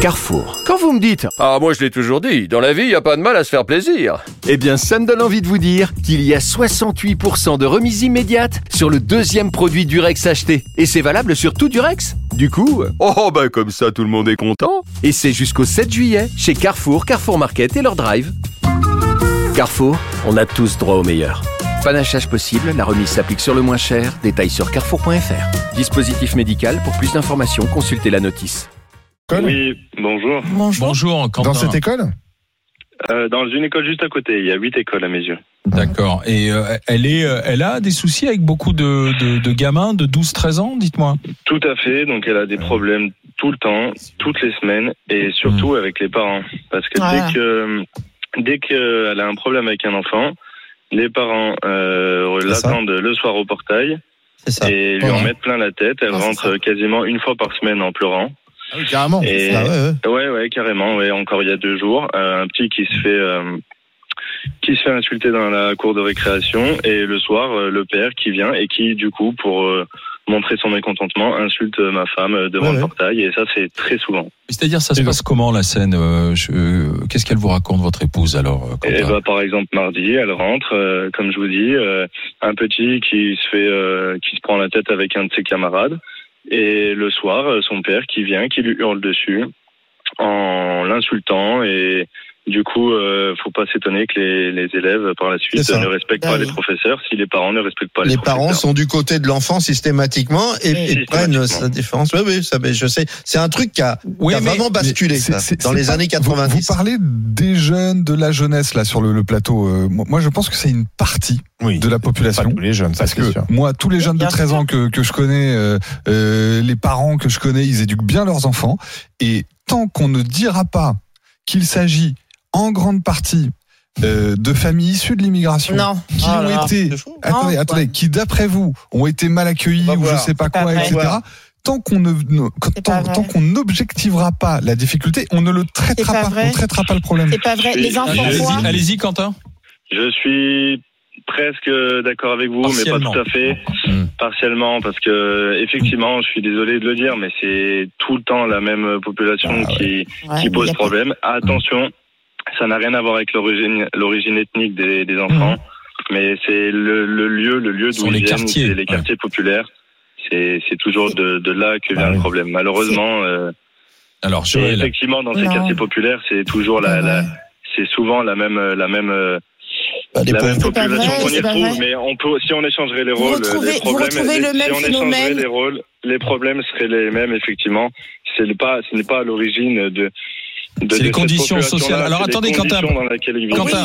Carrefour. Quand vous me dites « Ah, moi je l'ai toujours dit, dans la vie, il n'y a pas de mal à se faire plaisir ». Eh bien, ça me donne envie de vous dire qu'il y a 68% de remise immédiate sur le deuxième produit Durex acheté. Et c'est valable sur tout Durex. Du coup, comme ça tout le monde est content. Et c'est jusqu'au 7 juillet chez Carrefour, Carrefour Market et leur drive. Carrefour, on a tous droit au meilleur. Panachage possible, la remise s'applique sur le moins cher. Détails sur carrefour.fr. Dispositif médical, pour plus d'informations, consultez la notice. Oui, bonjour. Bonjour, Quentin. Dans cette école ? Dans une école juste à côté, il y a 8 écoles à mes yeux. D'accord. Et elle a des soucis avec beaucoup de gamins de 12-13 ans, dites-moi. Tout à fait, donc elle a des problèmes tout le temps, toutes les semaines, et surtout avec les parents. Parce que dès qu'elle a un problème avec un enfant, les parents l'attendent le soir au portail et lui en mettent plein la tête. Elle rentre quasiment une fois par semaine en pleurant. Ah oui, carrément. Et ouais, carrément. Ouais, encore il y a 2 jours, un petit qui se fait insulter dans la cour de récréation, et le soir, le père qui vient et qui, du coup, pour montrer son mécontentement, insulte ma femme devant le portail, et ça, c'est très souvent. C'est-à-dire, ça se passe comment, la scène Qu'est-ce qu'elle vous raconte, votre épouse, alors par exemple, mardi, elle rentre, comme je vous dis, un petit qui se prend la tête avec un de ses camarades, et le soir, son père qui vient, qui lui hurle dessus en l'insultant, et du coup, faut pas s'étonner que les élèves, par la suite, ne respectent pas les professeurs si les parents ne respectent pas les professeurs. Les parents sont du côté de l'enfant systématiquement et prennent sa différence. Oui, ça, je sais. C'est un truc qui a vraiment basculé dans les années 90. Vous parlez des jeunes, de la jeunesse là sur le plateau. Moi, je pense que c'est une partie de la population. Pas tous les jeunes, parce que moi, tous les jeunes de 13 ans que je connais, les parents que je connais, ils éduquent bien leurs enfants. Et tant qu'on ne dira pas qu'il s'agit en grande partie de familles issues de l'immigration qui ont été, qui d'après vous ont été mal accueillis ou je sais pas quoi, etc. Tant qu'on n'objectivera pas la difficulté, on ne le traitera pas. On ne traitera pas le problème. C'est pas vrai. Les enfants, allez-y, Quentin. Je suis presque d'accord avec vous, mais pas tout à fait. Partiellement, parce que effectivement, je suis désolé de le dire, mais c'est tout le temps la même population qui pose problème. Attention. Ça n'a rien à voir avec l'origine ethnique des enfants, mais c'est le lieu d'où ils viennent, c'est les quartiers populaires. C'est toujours de là que vient le problème. Malheureusement, alors effectivement dans ces quartiers populaires, c'est toujours c'est souvent la même population qu'on y retrouve. Mais si on échangerait les rôles, les problèmes seraient les mêmes. Effectivement, ce n'est pas à l'origine de c'est les conditions sociales. Alors attendez, Quentin.